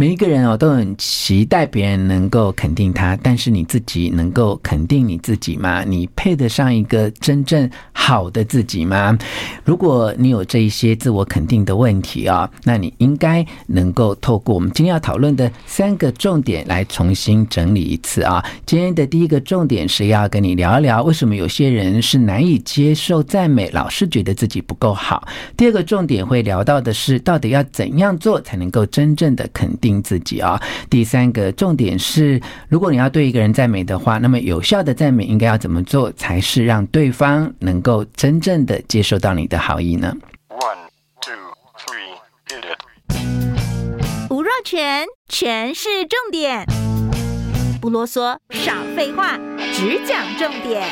每一个人都很期待别人能够肯定他，但是你自己能够肯定你自己吗？你配得上一个真正好的自己吗？如果你有这一些自我肯定的问题那你应该能够透过我们今天要讨论的3个重点来重新整理一次今天的第一个重点是要跟你聊一聊为什么有些人是难以接受赞美，老是觉得自己不够好。第二个重点会聊到的是到底要怎样做才能够真正的肯定自己第三个重点是，如果你要对一个人赞美的话，那么有效的赞美应该要怎么做才是让对方能够真正的接受到你的好意呢？ 1, 2, 3, hit it。 吴若权，权是重点，不啰嗦，少废话，只讲重点。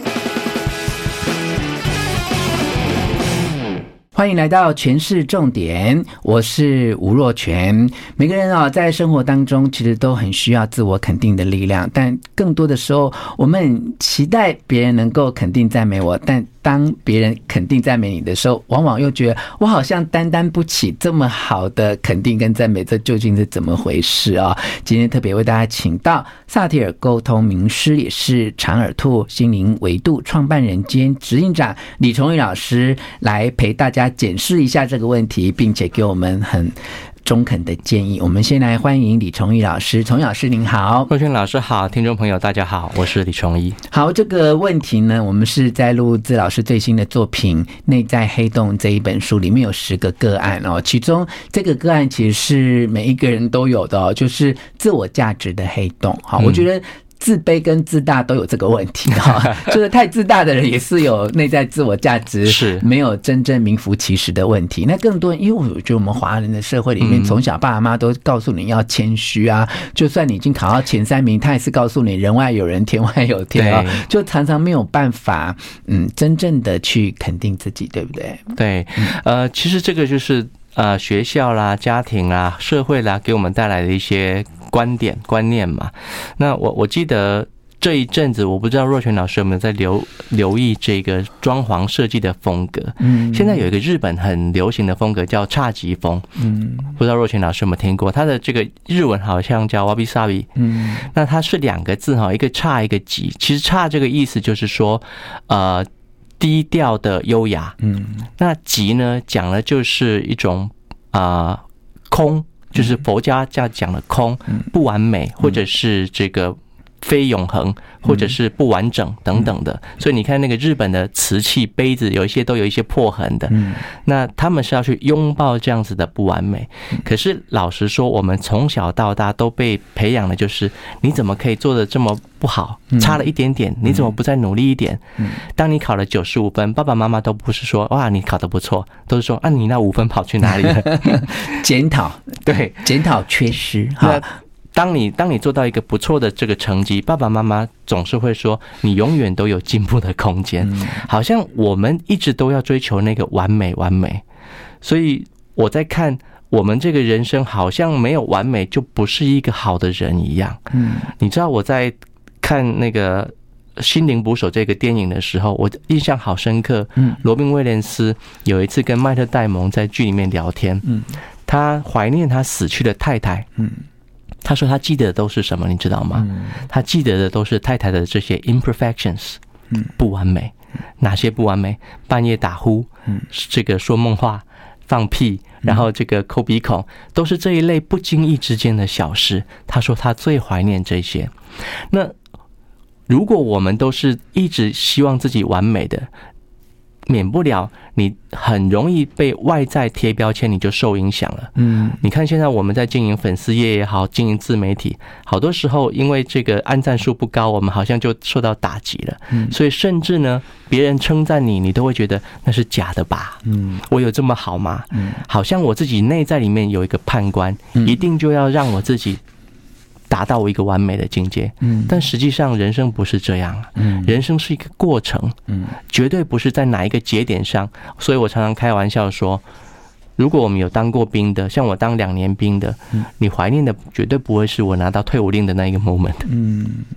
欢迎来到权式重点，我是吴若权。每个人在生活当中其实都很需要自我肯定的力量，但更多的时候我们很期待别人能够肯定赞美我，但当别人肯定赞美你的时候，往往又觉得我好像担不起这么好的肯定跟赞美，这究竟是怎么回事今天特别为大家请到萨提尔沟通名师，也是长耳兔心灵维度创办人兼执行长李崇义老师，来陪大家检视一下这个问题，并且给我们很中肯的建议。我们先来欢迎李崇义老师。崇义老师您好。 若权老师好，听众朋友大家好，我是李崇义。 好，这个问题呢，我们是在录自老师最新的作品《内在黑洞》这一本书里面有10个个案其中这个个案其实是每一个人都有的就是自我价值的黑洞我觉得自卑跟自大都有这个问题就是太自大的人也是有内在自我价值是没有真正名副其实的问题。那更多因为我觉得我们华人的社会里面从小爸妈都告诉你要谦虚就算你已经考到前3名，他也是告诉你人外有人天外有天就常常没有办法真正的去肯定自己，对不对？ 对其实这个就是学校啦、家庭啦、社会啦给我们带来的一些观点观念嘛。那我记得这一阵子，我不知道若权老师有没有在留意这个装潢设计的风格。现在有一个日本很流行的风格叫侘寂风。不知道若权老师有没有听过？它的这个日文好像叫 wabi sabi。那它是2个字一个侘一个寂。其实侘这个意思就是说低调的优雅。那寂呢讲的就是一种空，就是佛家讲的空，不完美，或者是这个非永恒，或者是不完整等等的。所以你看那个日本的瓷器杯子，有一些都有一些破痕的。那他们是要去拥抱这样子的不完美。可是老实说，我们从小到大都被培养的就是你怎么可以做得这么不好，差了一点点，你怎么不再努力一点？当你考了95分，爸爸妈妈都不是说哇你考得不错，都是说你那5分跑去哪里了？ 检讨， 对， 检讨缺失。 当你做到一个不错的这个成绩，爸爸妈妈总是会说你永远都有进步的空间。好像我们一直都要追求那个完美。所以我在看我们这个人生好像没有完美就不是一个好的人一样。你知道我在看那个心灵捕手这个电影的时候，我印象好深刻。罗宾威廉斯有一次跟麦特戴蒙在剧里面聊天，他怀念他死去的太太。他说他记得的都是什么你知道吗？他记得的都是太太的这些 imperfections， 不完美。哪些不完美？半夜打呼，这个说梦话，放屁，然后这个抠鼻孔，都是这一类不经意之间的小事。他说他最怀念这些。那如果我们都是一直希望自己完美的，免不了你很容易被外在贴标签，你就受影响了。你看现在我们在经营粉丝业也好，经营自媒体，好多时候因为这个按赞数不高，我们好像就受到打击了。所以甚至呢，别人称赞你，你都会觉得那是假的吧？我有这么好吗？好像我自己内在里面有一个判官，一定就要让我自己达到一个完美的境界。但实际上人生不是这样。人生是一个过程，绝对不是在哪一个节点上。所以我常常开玩笑说，如果我们有当过兵的，像我当2年兵的，你怀念的绝对不会是我拿到退伍令的那一个 moment。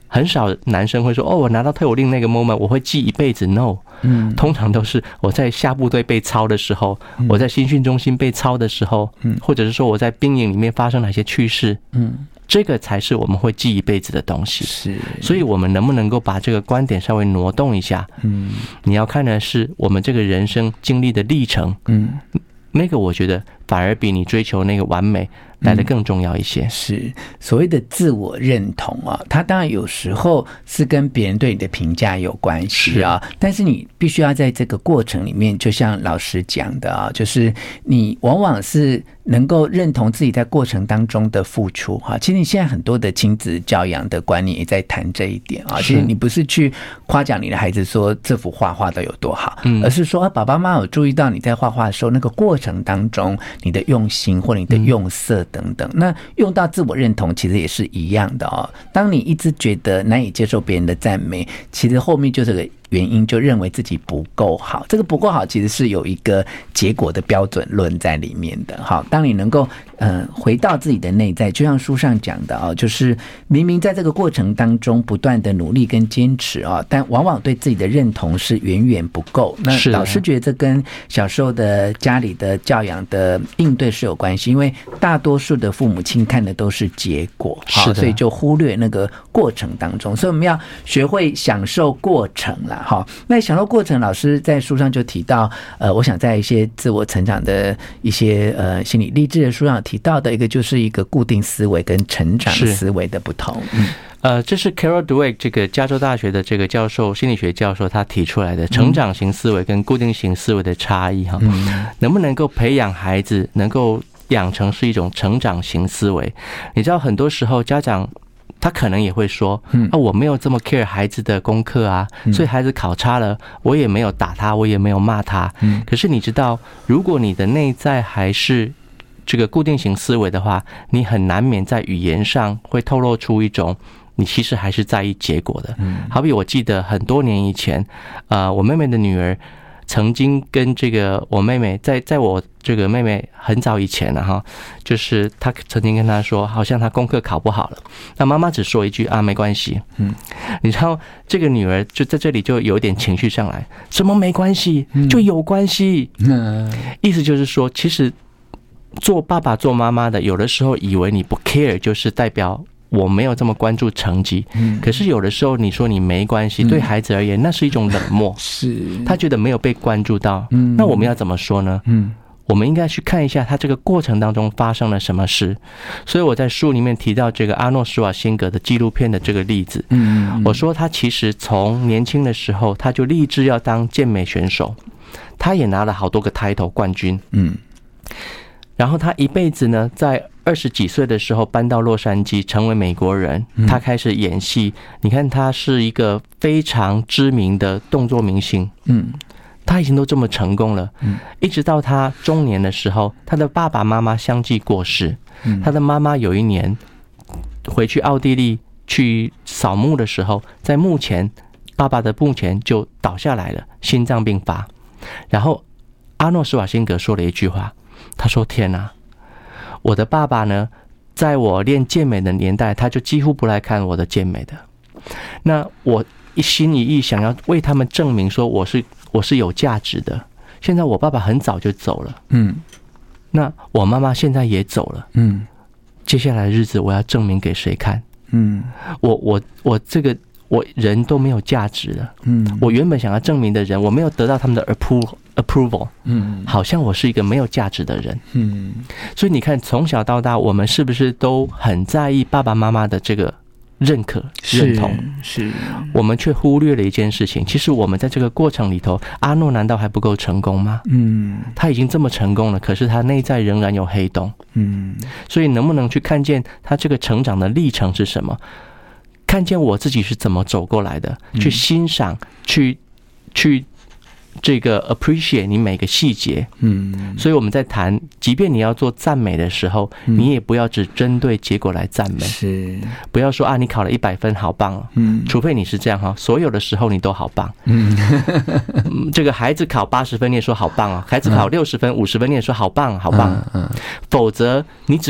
很少男生会说我拿到退伍令那个 moment 我会记一辈子 ，no， 通常都是我在下部队被操的时候，我在新训中心被操的时候，或者是说我在兵营里面发生哪些趣事，这个才是我们会记一辈子的东西。 是， 所以我们能不能够把这个观点稍微挪动一下？你要看的是我们这个人生经历的历程，那个我觉得反而比你追求那个完美来得更重要一些。 是所谓的自我认同啊，它当然有时候是跟别人对你的评价有关系啊，但是你必须要在这个过程里面，就像老师讲的啊，就是你往往是能够认同自己在过程当中的付出哈。其实你现在很多的亲子教养的观念也在谈这一点啊。其实你不是去夸奖你的孩子说这幅画画的有多好，而是说爸爸妈妈有注意到你在画画的时候那个过程当中你的用心或你的用色等等。那用到自我认同其实也是一样的哦。当你一直觉得难以接受别人的赞美，其实后面就是个原因，就认为自己不够好。这个不够好其实是有一个结果的标准论在里面的。好，当你能够回到自己的内在，就像书上讲的哦，就是明明在这个过程当中不断的努力跟坚持哦，但往往对自己的认同是远远不够。那老师觉得这跟小时候的家里的教养的应对是有关系，因为大多数的父母亲看的都是结果，好，所以就忽略那个过程当中。所以我们要学会享受过程啦。好，那享受过程，老师在书上就提到，我想在一些自我成长的一些心理励志的书上提到的一个，就是一个固定思维跟成长思维的不同。 这是 Carol Dweck 这个加州大学的这个教授，心理学教授，他提出来的成长型思维跟固定型思维的差异哈，能不能够培养孩子能够养成是一种成长型思维？你知道很多时候家长他可能也会说我没有这么 care 孩子的功课啊，所以孩子考差了我也没有打他，我也没有骂他。可是你知道，如果你的内在还是这个固定型思维的话，你很难免在语言上会透露出一种你其实还是在意结果的。好比我记得很多年以前我妹妹的女儿曾经跟这个我妹妹在我这个妹妹很早以前了哈，就是她曾经跟她说，好像她功课考不好了，那妈妈只说一句没关系。你知道这个女儿就在这里就有一点情绪上来，什么没关系就有关系。意思就是说，其实做爸爸做妈妈的有的时候以为你不 care 就是代表我没有这么关注成绩，可是有的时候你说你没关系，对孩子而言那是一种冷漠，是他觉得没有被关注到。那我们要怎么说呢？我们应该去看一下他这个过程当中发生了什么事。所以我在书里面提到这个阿诺施瓦辛格的纪录片的这个例子，我说他其实从年轻的时候他就立志要当健美选手，他也拿了好多个 title 冠军。然后他一辈子呢，在20几岁的时候搬到洛杉矶，成为美国人。他开始演戏，你看他是一个非常知名的动作明星。他已经都这么成功了，一直到他中年的时候，他的爸爸妈妈相继过世。他的妈妈有一年回去奥地利去扫墓的时候，在墓前，爸爸的墓前就倒下来了，心脏病发。然后阿诺施瓦辛格说了一句话，他说：天哪，我的爸爸呢，在我练健美的年代，他就几乎不来看我的健美的。那我一心一意想要为他们证明说我是有价值的。现在我爸爸很早就走了，那我妈妈现在也走了，接下来的日子我要证明给谁看？我这个我人都没有价值了。我原本想要证明的人，我没有得到他们的 approval， 好像我是一个没有价值的人。所以你看，从小到大，我们是不是都很在意爸爸妈妈的这个认可、认同？是，我们却忽略了一件事情。其实我们在这个过程里头，阿诺难道还不够成功吗？他已经这么成功了，可是他内在仍然有黑洞。所以能不能去看见他这个成长的历程是什么？看见我自己是怎么走过来的，去欣赏，去这个 appreciate 你每个细节。所以我们在谈，即便你要做赞美的时候，你也不要只针对结果来赞美。是，不要说你考了100分，好棒哦。除非你是这样哈，所有的时候你都好棒。这个孩子考80分，你也说好棒哦；孩子考60分、50分，你也说好棒，好棒。否则你只要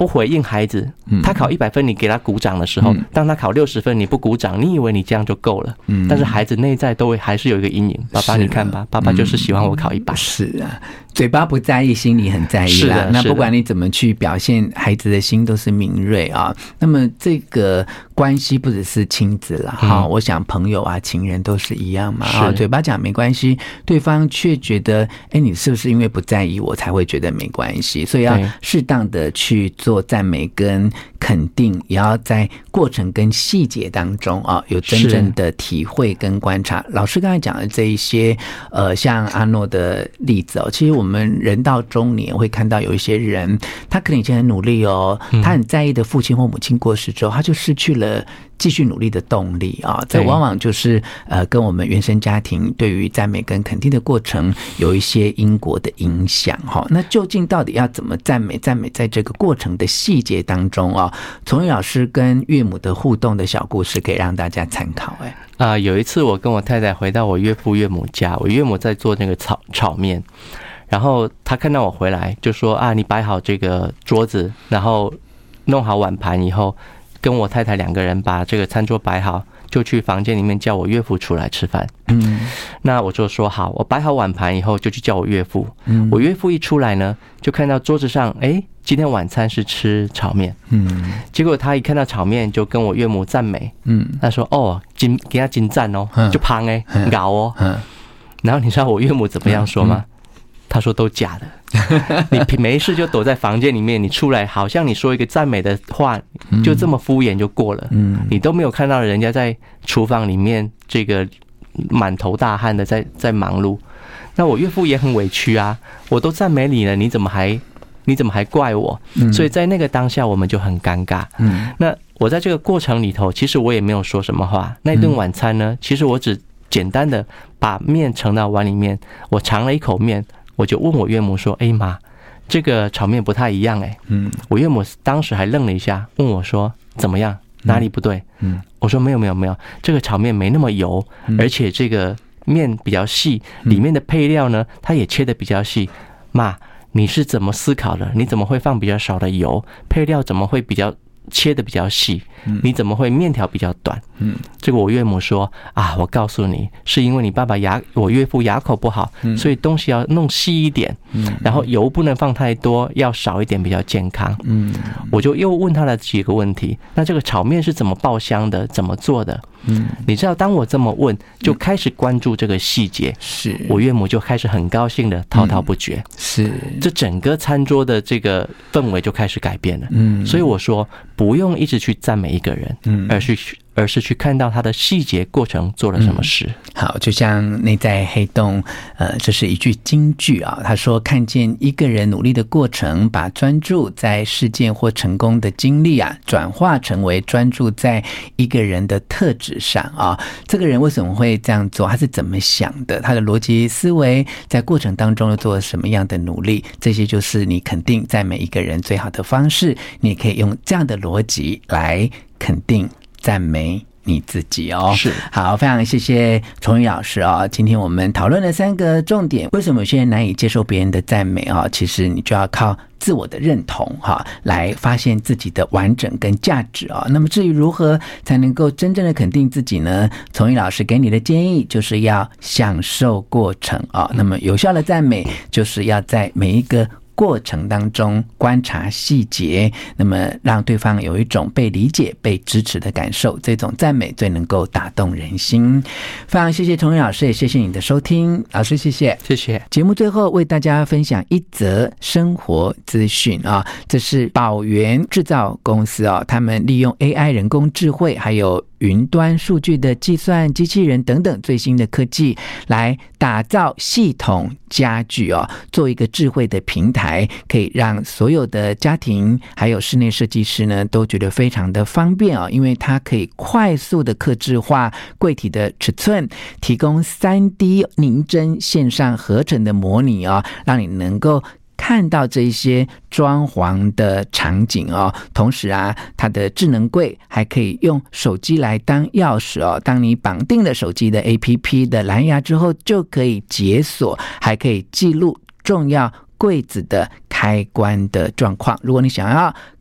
不回应孩子，他考100分你给他鼓掌的时候，当他考60分你不鼓掌，你以为你这样就够了，但是孩子内在都会还是有一个阴影。爸爸你看吧，爸爸就是喜欢我考100。 是啊，嘴巴不在意，心里很在意啦。那不管你怎么去表现，孩子的心都是敏锐啊。那么这个关系不只是亲子啦，我想朋友啊、情人都是一样嘛。嘴巴讲没关系，对方却觉得，你是不是因为不在意我才会觉得没关系？所以要适当的去做赞美跟肯定，也要在过程跟细节当中啊，有真正的体会跟观察。老师刚才讲的这一些，像阿诺的例子哦，其实我们人到中年会看到有一些人，他可能以前很努力哦，他很在意的父亲或母亲过世之后，他就失去了继续努力的动力啊。这往往就是跟我们原生家庭对于赞美跟肯定的过程有一些因果的影响哈。那究竟到底要怎么赞美？赞美在这个过程的细节当中啊，崇义老师跟岳母的互动的小故事可以让大家参考。 有一次我跟我太太回到我岳父岳母家，我岳母在做那个炒面，然后他看到我回来就说你摆好这个桌子，然后弄好碗盘以后，跟我太太2个人把这个餐桌摆好，就去房间里面叫我岳父出来吃饭。那我就说好，我摆好碗盘以后就去叫我岳父。我岳父一出来呢，就看到桌子上今天晚餐是吃炒面。结果他一看到炒面就跟我岳母赞美。他说给他真赞哦，就胖咬哦。然后你知道我岳母怎么样说吗？他说都假的，你没事就躲在房间里面，你出来好像你说一个赞美的话，就这么敷衍就过了。你都没有看到人家在厨房里面这个满头大汗的在忙碌。那我岳父也很委屈啊，我都赞美你了，你怎么还怪我？所以在那个当下我们就很尴尬。那我在这个过程里头，其实我也没有说什么话。那顿晚餐呢，其实我只简单的把面盛到碗里面，我尝了一口面，我就问我岳母说：“妈，这个炒面不太一样我岳母当时还愣了一下，问我说：“怎么样？哪里不对？”我说：“没有，这个炒面没那么油，而且这个面比较细，里面的配料呢，它也切得比较细。妈，你是怎么思考的？你怎么会放比较少的油？配料怎么会切得比较细？你怎么会面条比较短？”这个我岳母说我告诉你，是因为你爸爸我岳父牙口不好，所以东西要弄细一点，然后油不能放太多，要少一点比较健康。我就又问他了几个问题，那这个炒面是怎么爆香的，怎么做的？你知道当我这么问，就开始关注这个细节，是我岳母就开始很高兴的滔滔不绝，是这整个餐桌的这个氛围就开始改变了。所以我说不用一直去赞美一个人，而是去看到他的细节过程做了什么事。 好，就像内在黑洞，这是一句金句啊。他说，看见一个人努力的过程，把专注在事件或成功的经历转化成为专注在一个人的特质上啊。这个人为什么会这样做？他是怎么想的？他的逻辑思维在过程当中又做了什么样的努力？这些就是你肯定在每一个人最好的方式。你也可以用这样的逻辑来肯定赞美你自己哦。 是， 好，非常谢谢崇义老师哦。今天我们讨论了3个重点，为什么有些人难以接受别人的赞美啊？其实你就要靠自我的认同来发现自己的完整跟价值啊。那么至于如何才能够真正的肯定自己呢？崇义老师给你的建议就是要享受过程啊。那么有效的赞美就是要在每一个过程当中观察细节，那么让对方有一种被理解被支持的感受，这种赞美最能够打动人心。非常谢谢崇义老师，也谢谢你的收听。老师谢谢。 谢谢。 节目最后为大家分享一则生活资讯啊，这是宝源制造公司他们利用 AI 人工智慧还有云端数据的计算机器人等等最新的科技来打造系统家具做一个智慧的平台，可以让所有的家庭还有室内设计师呢都觉得非常的方便因为它可以快速的客制化柜体的尺寸，提供 3D 拟真线上合成的模拟让你能够看到这些装潢的场景同时它的智能柜还可以用手机来当钥匙当你绑定了手机的 APP 的蓝牙之后，就可以解锁，还可以记录重要柜子的开关的状况。如果你想要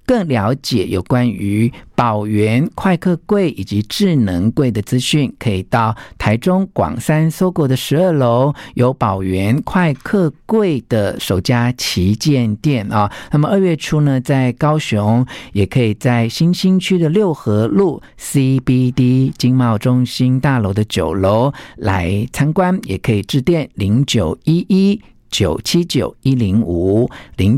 更了解有关于宝源快客柜以及智能柜的资讯，可以到台中广三SOGO的12楼有宝源快客柜的首家旗舰店啊。那么2月初呢，在高雄也可以在新兴区的六合路 CBD 经贸中心大楼的9楼来参观，也可以致电0911-979-105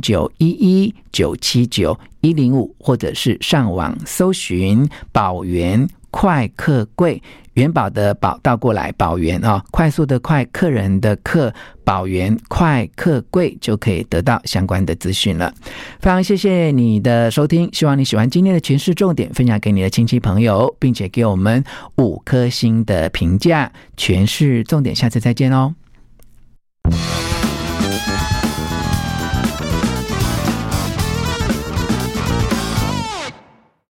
0911-979-105，或者是上网搜寻宝源快客柜，元宝的宝倒过来宝源快速的快，客人的客，宝源快客柜就可以得到相关的资讯了。非常谢谢你的收听，希望你喜欢今天的诠释重点，分享给你的亲戚朋友，并且给我们5颗星的评价。诠释重点，下次再见哦。